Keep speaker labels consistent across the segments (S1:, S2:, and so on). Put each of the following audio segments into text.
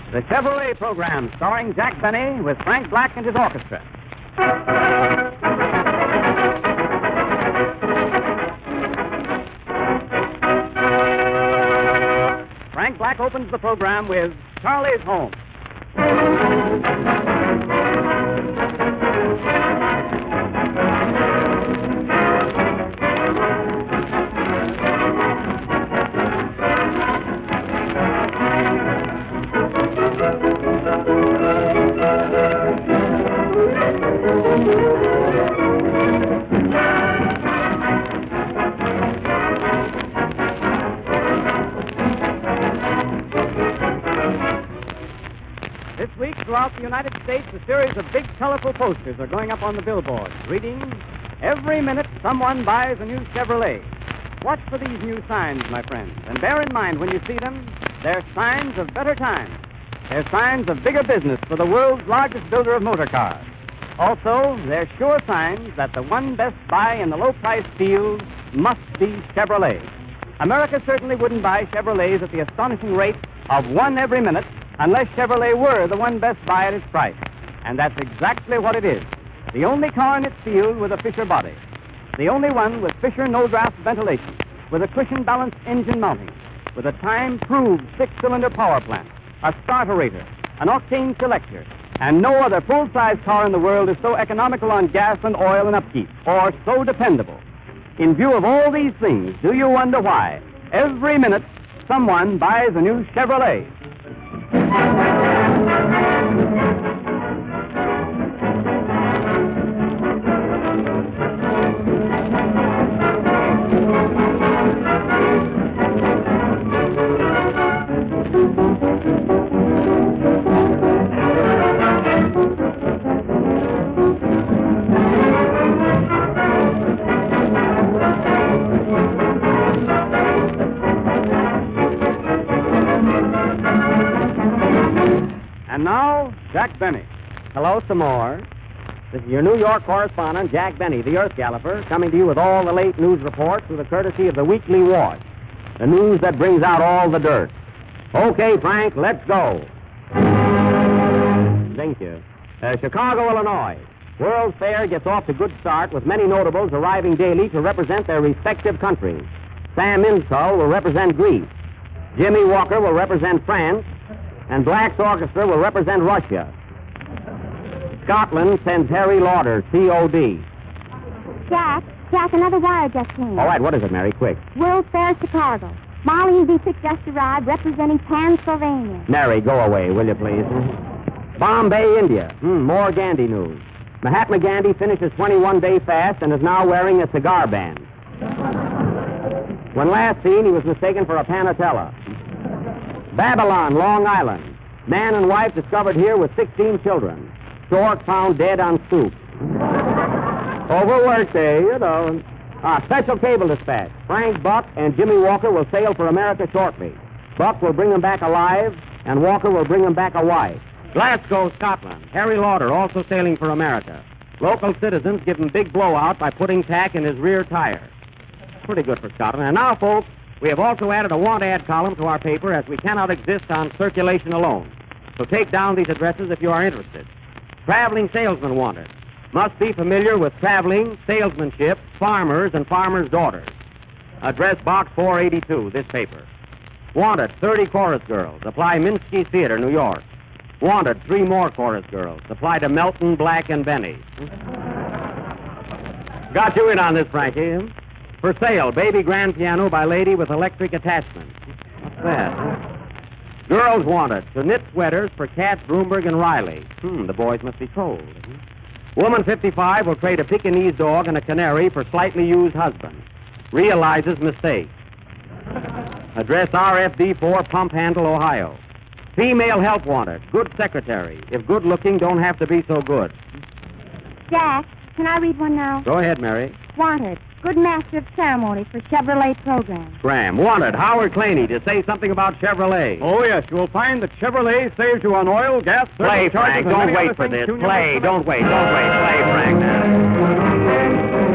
S1: The Chevrolet Program, starring Jack Benny with Frank Black and his orchestra. Frank Black opens the program with Charlie's Home. This week, throughout the United States, a series of big, colorful posters are going up on the billboards, reading, "Every minute someone buys a new Chevrolet." Watch for these new signs, my friends, and bear in mind when you see them, they're signs of better times. They're signs of bigger business for the world's largest builder of motor cars. Also, they're sure signs that the one best buy in the low-price field must be Chevrolet. America certainly wouldn't buy Chevrolets at the astonishing rate of one every minute unless Chevrolet were the one best buy at its price. And that's exactly what it is. The only car in its field with a Fisher body. The only one with Fisher no-draft ventilation, with a cushion-balanced engine mounting, with a time-proved six-cylinder power plant, a starterator, an octane selector, and no other full-size car in the world is so economical on gas and oil and upkeep, or so dependable. In view of all these things, do you wonder why every minute someone buys a new Chevrolet? And now, Jack Benny.
S2: Hello, some more. This is your New York correspondent, Jack Benny, the Earth Galloper, coming to you with all the late news reports through the courtesy of the Weekly Wash, the news that brings out all the dirt. Okay, Frank, let's go. Thank you. Chicago, Illinois. World's Fair gets off to a good start with many notables arriving daily to represent their respective countries. Sam Insull will represent Greece. Jimmy Walker will represent France. And Black's orchestra will represent Russia. Scotland sends Harry Lauder, C.O.D.
S3: Jack, another wire just came.
S2: All right, what is it, Mary? Quick.
S3: World Fair, Chicago. Molly and B6 just arrived, representing Pennsylvania.
S2: Mary, go away, will you, please? Bombay, India. More Gandhi news. Mahatma Gandhi finishes 21-day fast and is now wearing a cigar band. When last seen, he was mistaken for a Panatella. Babylon, Long Island. Man and wife discovered here with 16 children. Stork found dead on stoop. Overworked, you know. Special cable dispatch. Frank Buck and Jimmy Walker will sail for America shortly. Buck will bring them back alive, and Walker will bring them back a wife. Glasgow, Scotland. Harry Lauder also sailing for America. Local citizens give him big blowout by putting tack in his rear tire. Pretty good for Scotland. And now, folks, we have also added a want ad column to our paper as we cannot exist on circulation alone. So take down these addresses if you are interested. Traveling salesman wanted. Must be familiar with traveling, salesmanship, farmers, and farmers' daughters. Address Box 482, this paper. Wanted 30 chorus girls. Apply Minsky Theater, New York. Wanted 3 more chorus girls. Apply to Melton, Black, and Benny. Got you in on this, Frankie. For sale, baby grand piano by lady with electric attachment. What's that? Girls wanted to knit sweaters for Katz, Broomberg, and Riley. The boys must be cold. Woman 55 will trade a Pekingese dog and a canary for slightly used husband. Realizes mistake. Address RFD 4, Pump Handle, Ohio. Female help wanted. Good secretary. If good looking, don't have to be so good.
S3: Jack, can I read one now?
S2: Go ahead, Mary.
S3: Wanted. Good master of ceremony for Chevrolet program.
S2: Graham. Wanted Howard Claney to say something about Chevrolet.
S1: Oh, yes, you will find that Chevrolet saves you on oil, gas,
S2: Play, Frank. Don't wait for this. Play. Don't wait. Play, Frank, now.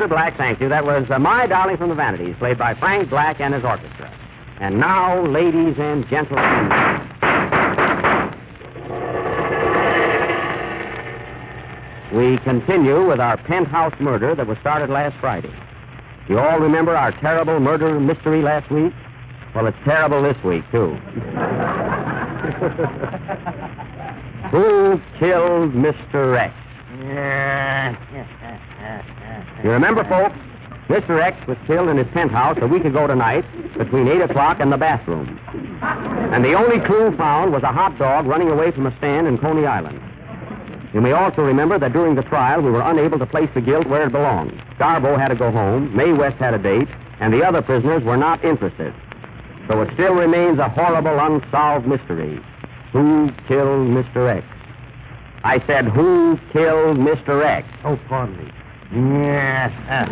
S2: Mr. Black, thank you. That was My Darling from the Vanities, played by Frank Black and his orchestra. And now, ladies and gentlemen... We continue with our penthouse murder that was started last Friday. You all remember our terrible murder mystery last week? Well, it's terrible this week, too. Who killed Mr. X? You remember, folks? Mr. X was killed in his penthouse a week ago tonight between 8 o'clock and the bathroom. And the only clue found was a hot dog running away from a stand in Coney Island. You may also remember that during the trial, we were unable to place the guilt where it belonged. Darbo had to go home, Mae West had a date, and the other prisoners were not interested. So it still remains a horrible, unsolved mystery. Who killed Mr. X? I said, who killed Mr. X?
S4: Oh, pardon me.
S2: Yes.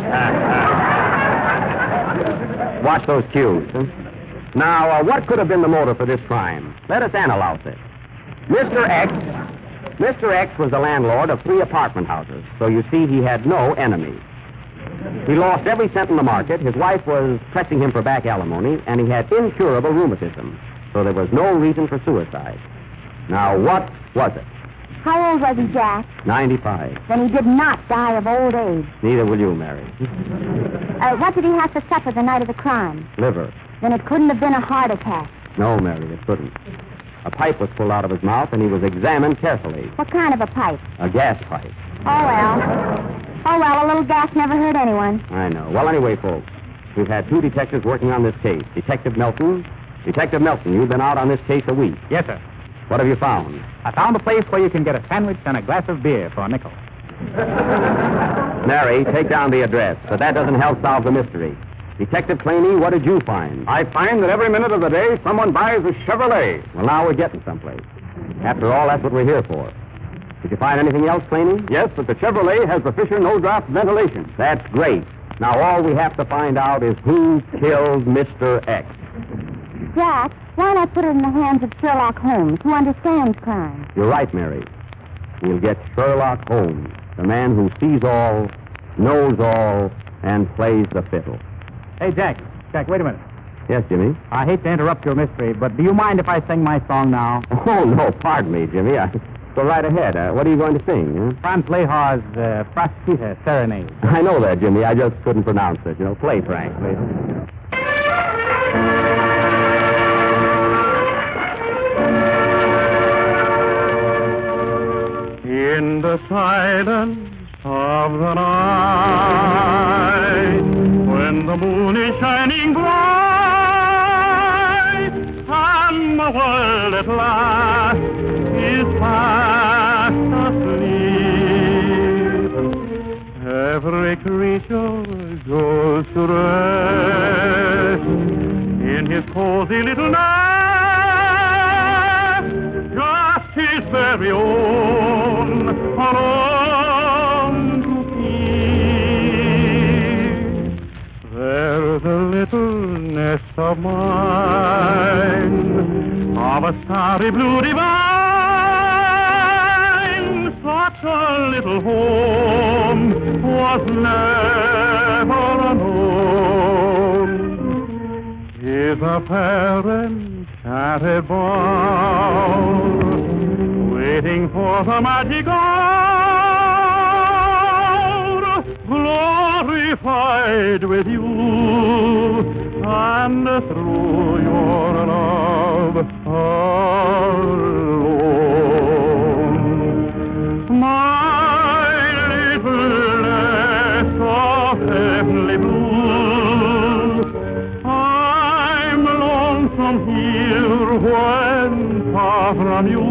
S2: Watch those cues. Huh? Now, what could have been the motive for this crime? Let us analyze it. Mr. X was the landlord of 3 apartment houses, so you see he had no enemies. He lost every cent in the market, his wife was pressing him for back alimony, and he had incurable rheumatism, so there was no reason for suicide. Now, what was it?
S3: How old was he, Jack?
S2: 95.
S3: Then he did not die of old age.
S2: Neither will you, Mary.
S3: What did he have to suffer the night of the crime?
S2: Liver.
S3: Then it couldn't have been a heart attack.
S2: No, Mary, it couldn't. A pipe was pulled out of his mouth, and he was examined carefully.
S3: What kind of a pipe?
S2: A gas pipe.
S3: Oh, well, a little gas never hurt anyone.
S2: I know. Well, anyway, folks, we've had 2 detectives working on this case. Detective Melton. Detective Melton, you've been out on this case a week.
S4: Yes, sir.
S2: What have you found?
S4: I found a place where you can get a sandwich and a glass of beer for a nickel.
S2: Mary, take down the address, but that doesn't help solve the mystery. Detective Claney, what did you find?
S1: I find that every minute of the day someone buys a Chevrolet.
S2: Well, now we're getting someplace. After all, that's what we're here for. Did you find anything else, Claney?
S1: Yes, but the Chevrolet has the Fisher no-drop ventilation.
S2: That's great. Now all we have to find out is who killed Mr. X.
S3: Jack, why not put it in the hands of Sherlock Holmes, who understands crime?
S2: You're right, Mary. We'll get Sherlock Holmes, the man who sees all, knows all, and plays the fiddle.
S4: Hey, Jack. Jack, wait a minute.
S2: Yes, Jimmy?
S4: I hate to interrupt your mystery, but do you mind if I sing my song now?
S2: Oh, no, pardon me, Jimmy. Go right ahead. What are you going to sing? Huh?
S4: Franz Lehar's Frostita Serenade.
S2: I know that, Jimmy. I just couldn't pronounce it. You know, play, Frank, please.
S5: In the silence of the night, when the moon is shining bright, and the world at last is fast asleep, every creature goes to rest in his cozy little nest, just his very own alone to keep. There's a little nest of mine, of a starry blue divine, such a little home was never unknown. Is a fair enchanted bower, waiting for the magic hour, glorified with you, and through your love alone. My little nest of heavenly blue, I'm lonesome here when far from you.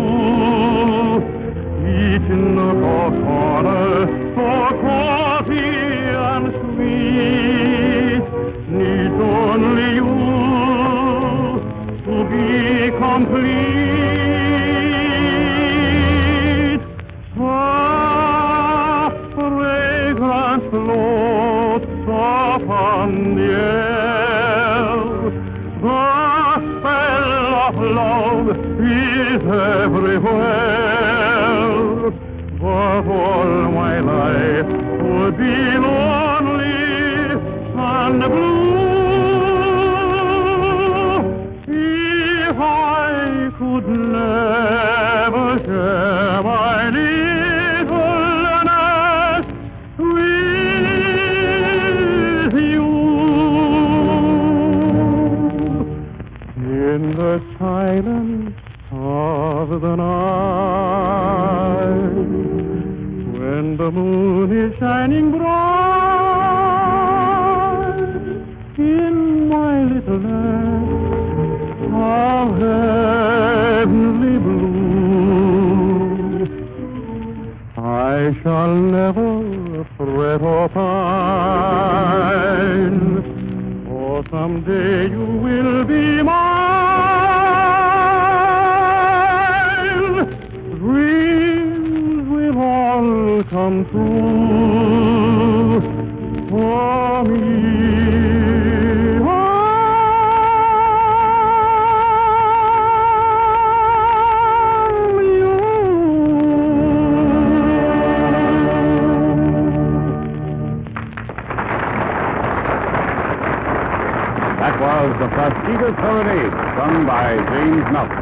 S5: Each nook or corner, so cozy and sweet, needs only you to be complete. Soft fragrance floats upon the air, the spell of love is everywhere. But all my life would be lonely and blue. If I could never share my little nest with you. In the silence of the night, when the moon is shining bright, in my little nest of heavenly blue, I shall never fret or pine, for someday you will be mine. Dreams will all come true for me.
S6: That was The Fastidious Serenade, sung by James Melton.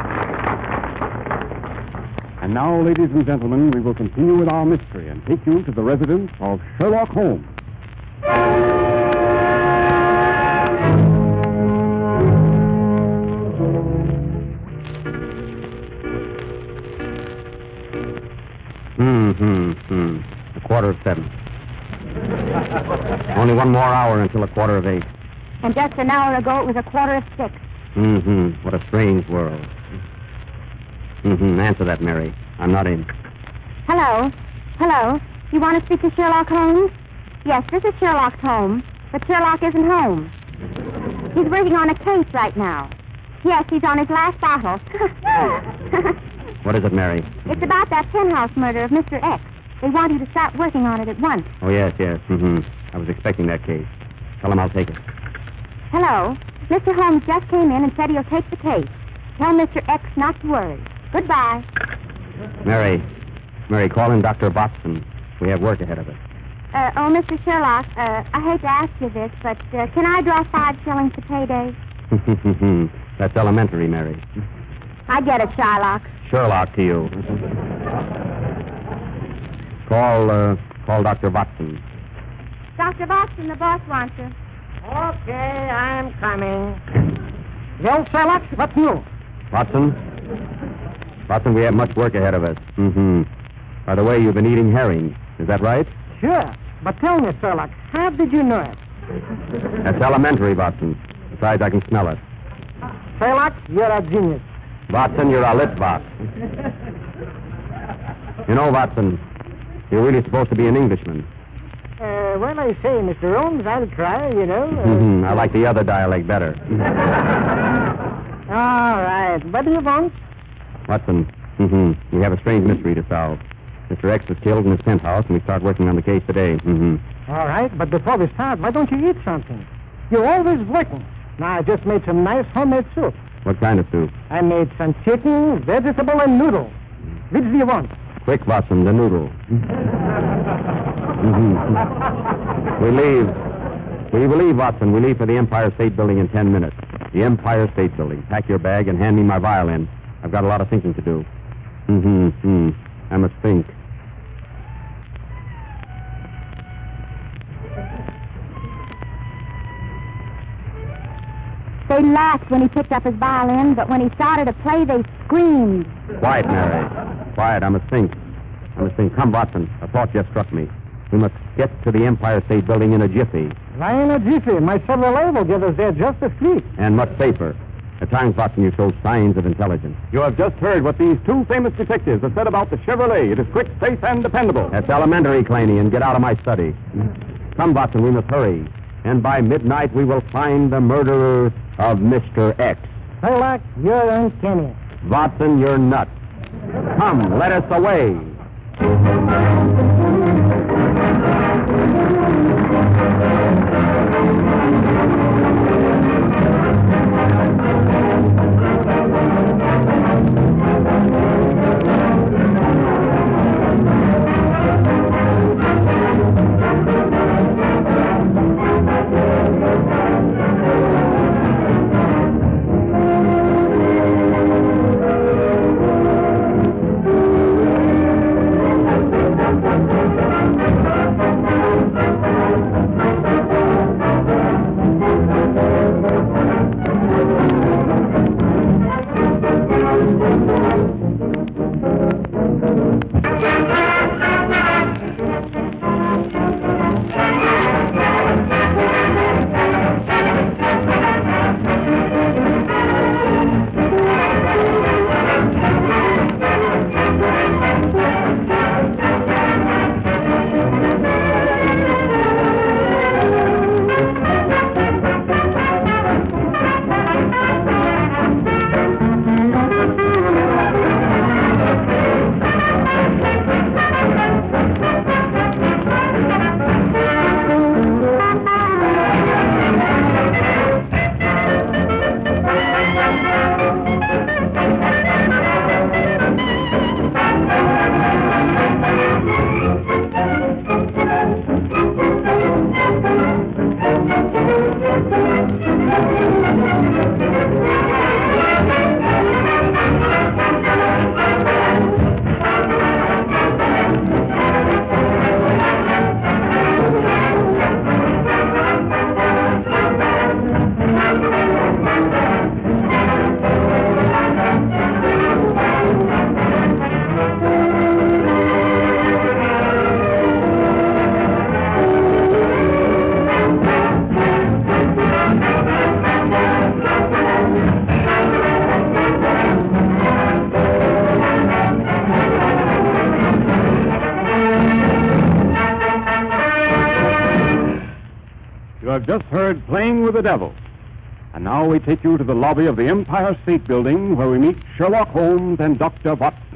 S6: And now, ladies and gentlemen, we will continue with our mystery and take you to the residence of Sherlock Holmes.
S2: A 7:15. Only one more hour until 7:15.
S3: And just an hour ago, it was 6:15.
S2: What a strange world. Answer that, Mary. I'm not in.
S3: Hello? Hello? You want to speak to Sherlock Holmes? Yes, this is Sherlock Holmes, but Sherlock isn't home. He's working on a case right now. Yes, he's on his last bottle.
S2: What is it, Mary?
S3: It's about that penthouse murder of Mr. X. They want you to start working on it at once.
S2: Oh, yes. I was expecting that case. Tell him I'll take it.
S3: Hello? Mr. Holmes just came in and said he'll take the case. Tell Mr. X not to worry. Goodbye.
S2: Mary, call in Dr. Watson. We have work ahead of us.
S3: Mr. Sherlock, I hate to ask you this, but can I draw 5 shillings to payday?
S2: That's elementary, Mary.
S3: I get it, Sherlock.
S2: Sherlock to you. Call Dr. Watson.
S3: Dr. Watson, the boss wants you.
S7: Okay, I'm coming. Well, Sherlock, what's new?
S2: Watson, we have much work ahead of us. By the way, you've been eating herring. Is that right?
S7: Sure. But tell me, Sherlock, how did you know it?
S2: That's elementary, Watson. Besides, I can smell it.
S7: Sherlock, you're a genius.
S2: Watson, you're a lit box. You know, Watson, you're really supposed to be an Englishman.
S7: Well, I say, Mr. Holmes, I'll try, you know.
S2: I like the other dialect better.
S7: All right. What do you want?
S2: Watson, we have a strange mystery to solve. Mr. X was killed in his penthouse, and we start working on the case today.
S7: All right, but before we start, why don't you eat something? You're always working. Now, I just made some nice homemade soup.
S2: What kind of soup?
S7: I made some chicken, vegetable, and noodle. Which do you want?
S2: Quick, Watson, the noodle. We leave. We leave, Watson. We leave for the Empire State Building in 10 minutes. The Empire State Building. Pack your bag and hand me my violin. I've got a lot of thinking to do. I must think.
S3: They laughed when he picked up his violin, but when he started to play, they screamed.
S2: Quiet, Mary. Quiet. I must think. Come, Watson. A thought just struck me. We must get to the Empire State Building in a jiffy.
S7: Why in a jiffy? My Chevrolet will get us there just as quick.
S2: And much safer. At times, Watson, you show signs of intelligence.
S6: You have just heard what these two famous detectives have said about the Chevrolet. It is quick, safe, and dependable.
S2: That's elementary, Claney, and get out of my study. Come, Watson, we must hurry. And by midnight, we will find the murderer of Mr. X.
S7: Sherlock, you're uncanny.
S2: Watson, you're nuts. Come, let us away.
S6: have just heard Playing with the Devil. And now we take you to the lobby of the Empire State Building where we meet Sherlock Holmes and Dr. Watson.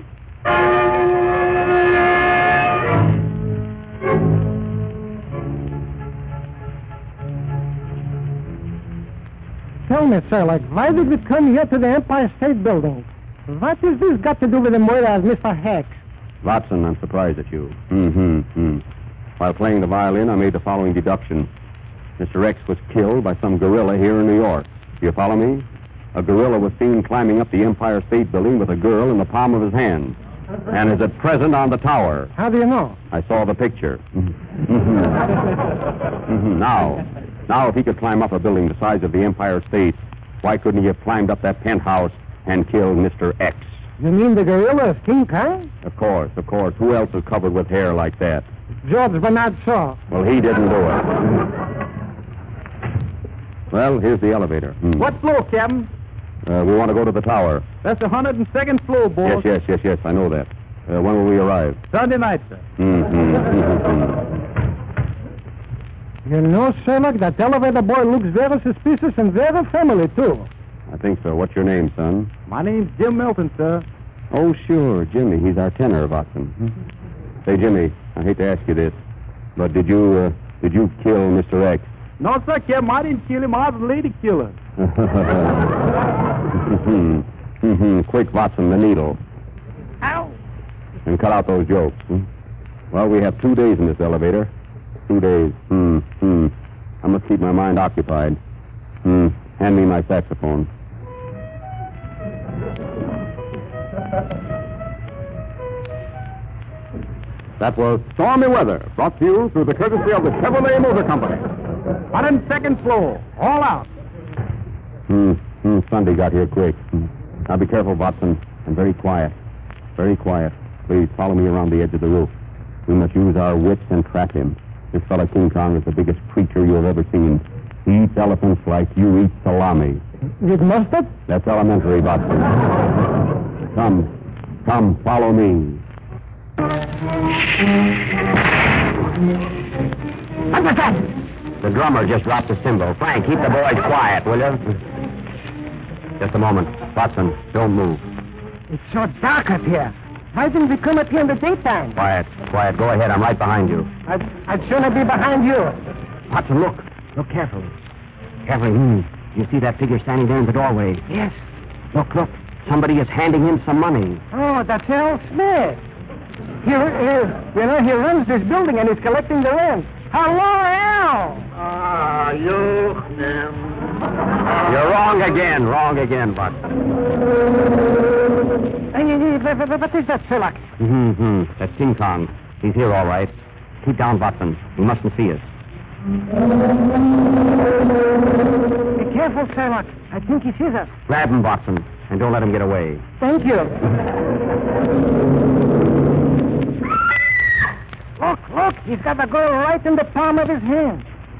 S7: Tell me, Sherlock, why did we come here to the Empire State Building? What has this got to do with the murder of Mr. Hex?
S6: Watson, I'm surprised at you. While playing the violin, I made the following deduction. Mr. X was killed by some gorilla here in New York. Do you follow me? A gorilla was seen climbing up the Empire State Building with a girl in the palm of his hand. And is at present on the tower.
S7: How do you know?
S6: I saw the picture. Now, if he could climb up a building the size of the Empire State, why couldn't he have climbed up that penthouse and killed Mr. X?
S7: You mean the gorilla is King Kong?
S6: Of course. Who else is covered with hair like that?
S7: George Bernard Shaw.
S6: Well, he didn't do it. Well, here's the elevator.
S4: What floor, Captain?
S6: We want to go to the tower.
S4: That's the 102nd floor, boss.
S6: Yes, I know that. When will we arrive?
S4: Sunday night, sir.
S7: You know, Sherlock, that elevator boy looks very suspicious and very friendly, too.
S6: I think so. What's your name, son?
S4: My name's Jim Milton, sir.
S6: Oh, sure, Jimmy. He's our tenor, Watson. Say, Jimmy, I hate to ask you this, but did you kill Mr. X?
S4: No, sir, Captain. I didn't kill him. I was a lady killer.
S6: Quick, Watson, the needle.
S7: Ow!
S6: And cut out those jokes. Well, we have 2 days in this elevator. 2 days. I must keep my mind occupied. Hand me my saxophone. That was Stormy Weather, brought to you through the courtesy of the Chevrolet Motor Company.
S4: 102nd floor. All out.
S6: Sunday got here quick. Now be careful, Watson, and very quiet. Very quiet. Please follow me around the edge of the roof. We must use our wits and trap him. This fellow King Kong is the biggest creature you have ever seen. He eats elephants like you eat salami.
S7: With mustard?
S6: That's elementary, Watson. Come, follow me. The drummer just dropped the cymbal. Frank, keep the boys quiet, will you? Just a moment. Watson, don't move.
S7: It's so dark up here. Why didn't we come up here in the daytime?
S6: Quiet. Go ahead. I'm right behind you.
S7: I'd sooner be behind you.
S6: Watson, look. Look carefully. Carefully. You see that figure standing there in the doorway?
S7: Yes.
S6: Look. Somebody is handing him some money.
S7: Oh, that's Al Smith. He runs this building and he's collecting the rent. Hello, Al!
S6: You're wrong again, Watson.
S7: What is that, Sherlock?
S6: That's King Kong. He's here, all right. Keep down, Watson. He mustn't see us.
S7: Be careful, Sherlock. I think he sees us.
S6: Grab him, Watson, and don't let him get away.
S7: Thank you. Look, he's got the girl right in the palm of his hand.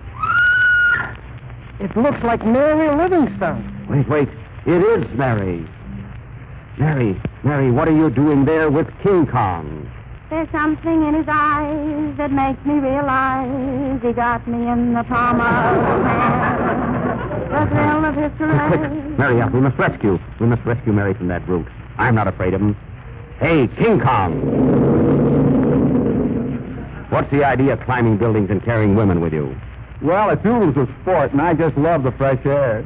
S7: It looks like Mary Livingstone.
S6: Wait. It is Mary. Mary, what are you doing there with King Kong?
S3: There's something in his eyes that makes me realize he got me in the palm of his hand. The thrill of his caress.
S6: Quick, Mary, up. We must rescue Mary from that brute. I'm not afraid of him. Hey, King Kong! What's the idea of climbing buildings and carrying women with you?
S4: Well, it's oodles of sport, and I just love the fresh air.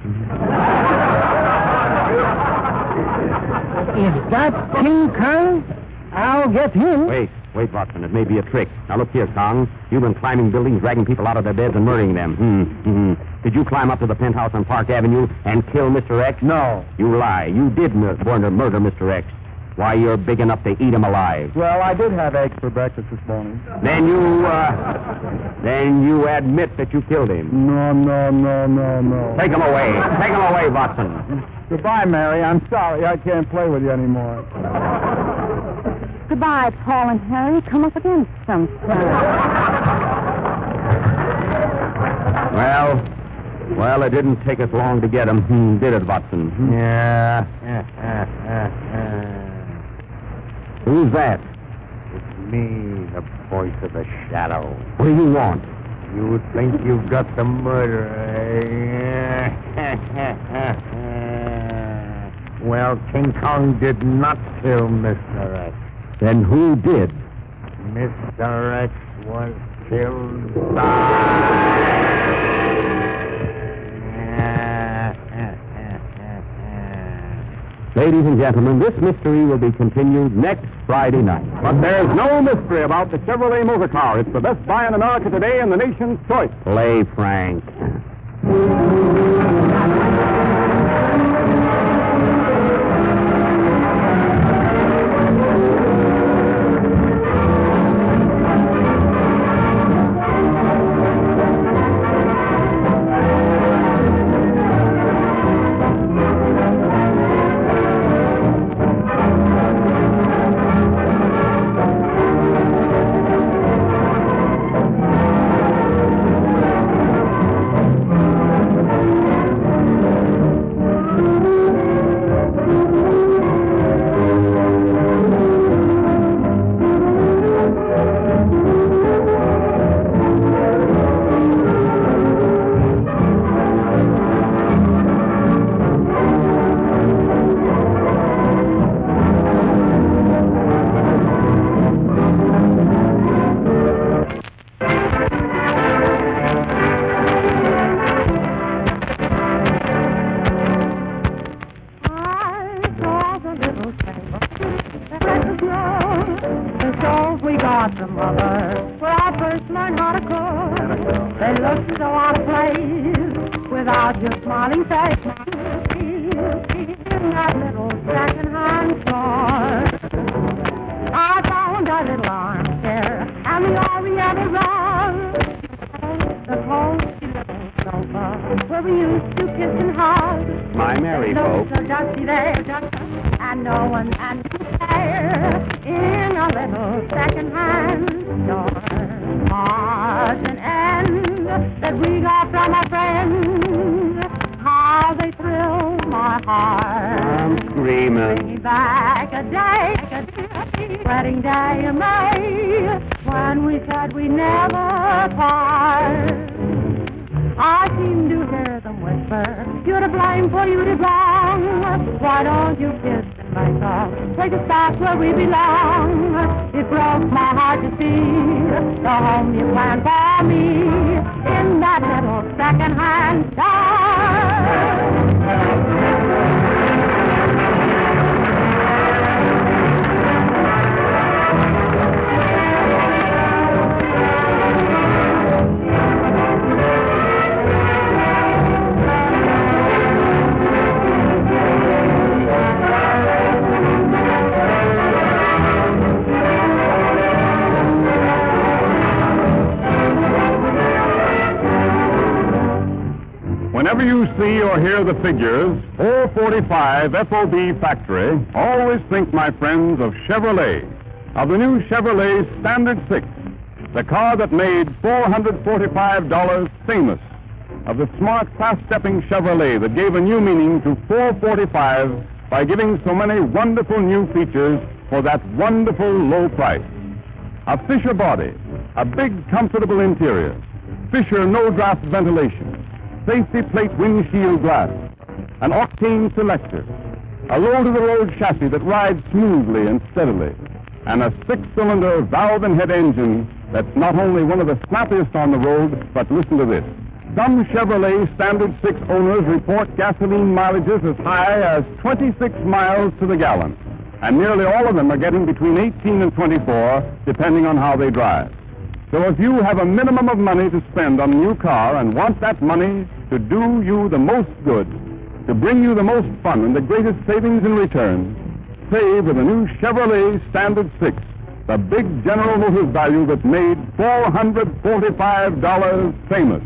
S7: Is that King Kong? I'll get him.
S6: Wait, Watson. It may be a trick. Now, look here, Kong. You've been climbing buildings, dragging people out of their beds and murdering them. Did you climb up to the penthouse on Park Avenue and kill Mr. X?
S4: No.
S6: You lie. You did murder Mr. X. Why, you're big enough to eat him alive.
S4: Well, I did have eggs for breakfast this morning.
S6: Then you admit that you killed him.
S4: No.
S6: Take him away, Watson.
S4: Goodbye, Mary. I'm sorry. I can't play with you anymore.
S3: Goodbye, Paul and Harry. Come up again sometime.
S6: Well, it didn't take us long to get him, did it, Watson?
S4: Yeah.
S6: Who's that?
S2: It's me, the voice of the shadow.
S6: What do you want?
S7: You think you've got the murderer, eh? Well, King Kong did not kill Mr. X.
S2: Then who did?
S7: Mr. X was killed
S2: Ladies and gentlemen, this mystery will be continued next Friday night.
S6: But there's no mystery about the Chevrolet motor car. It's the best buy in America today and the nation's choice.
S2: Play, Frank.
S6: Whenever you see or hear the figures 445 FOB Factory, always think, my friends, of Chevrolet, of the new Chevrolet Standard 6, the car that made $445 famous, of the smart, fast-stepping Chevrolet that gave a new meaning to 445 by giving so many wonderful new features for that wonderful low price. A Fisher body, a big, comfortable interior, Fisher no-draft ventilation, safety plate windshield glass, an octane selector, a low-to-the-road chassis that rides smoothly and steadily, and a six-cylinder valve and head engine that's not only one of the snappiest on the road, but listen to this. Some Chevrolet Standard 6 owners report gasoline mileages as high as 26 miles to the gallon, and nearly all of them are getting between 18 and 24, depending on how they drive. So if you have a minimum of money to spend on a new car and want that money to do you the most good, to bring you the most fun and the greatest savings in return, save with a new Chevrolet Standard 6, the big General Motors value that made $445 famous.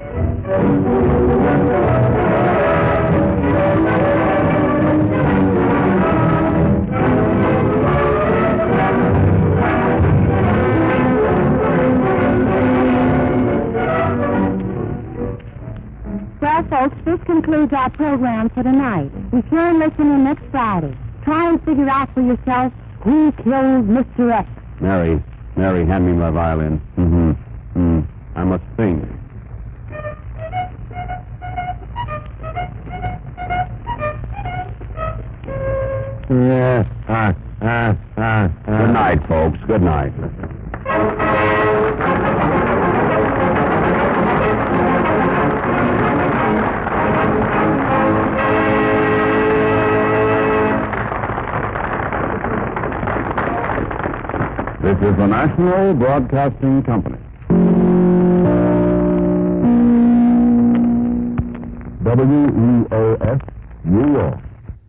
S3: Well, folks, this concludes our program for tonight. Be sure and listen in next Friday. Try and figure out for yourself who killed Mr. X.
S6: Mary, hand me my violin. I must sing. Good night, folks. Good night. This is the National Broadcasting Company. WEOS, New York.